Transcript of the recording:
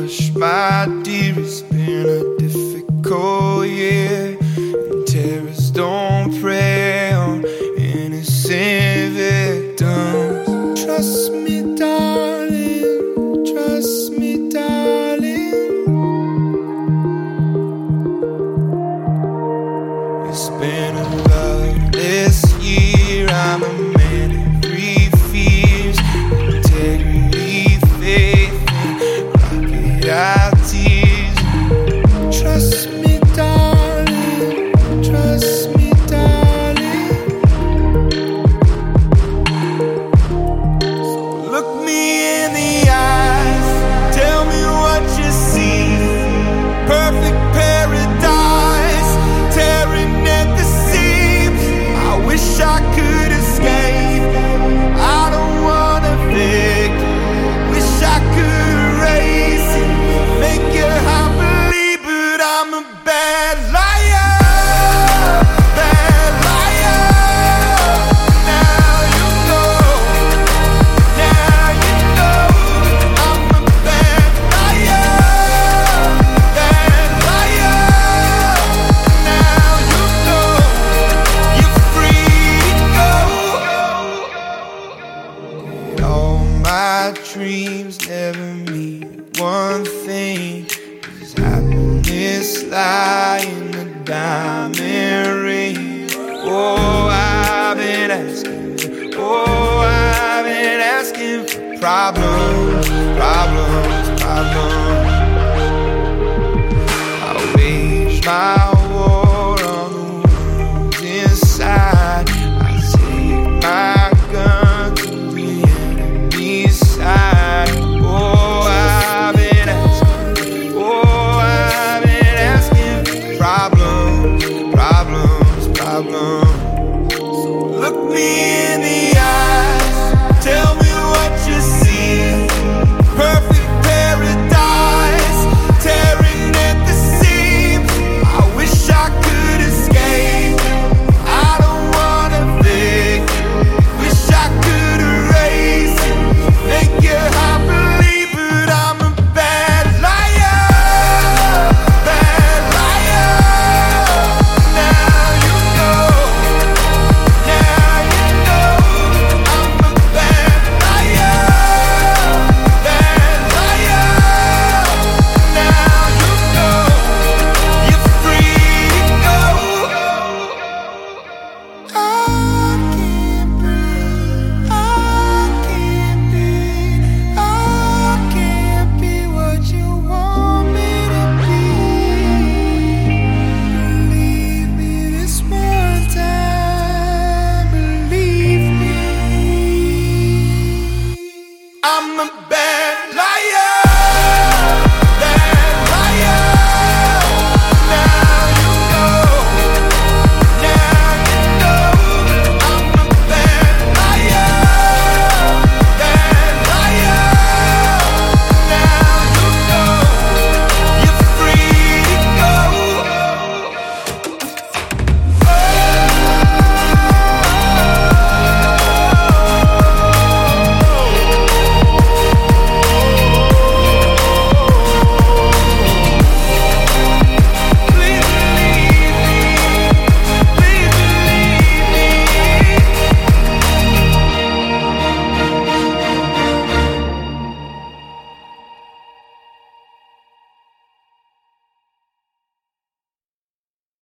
hush, my dear, it's been a difficult year, and terrorists don't prey on innocent victims. Trust me, darling, trust me, darling. It's been a loveless year. I'm a man who breathes fears, integrity, faith, and crocodile tears. Trust me, darling, trust me, darling. So look me in the eyes, tell me what you see. Perfect paradise, tearing at the seams. I wish I could escape. I don't wanna fake. Wish I could erase it, make you happily, but I'm a bad liar, bad liar. Now you know, now you know, I'm a bad liar, bad liar. Now you know, you're free to go. All my dreams never mean one thing. Does happiness lie in a diamond ring? Oh, I've been asking for problems.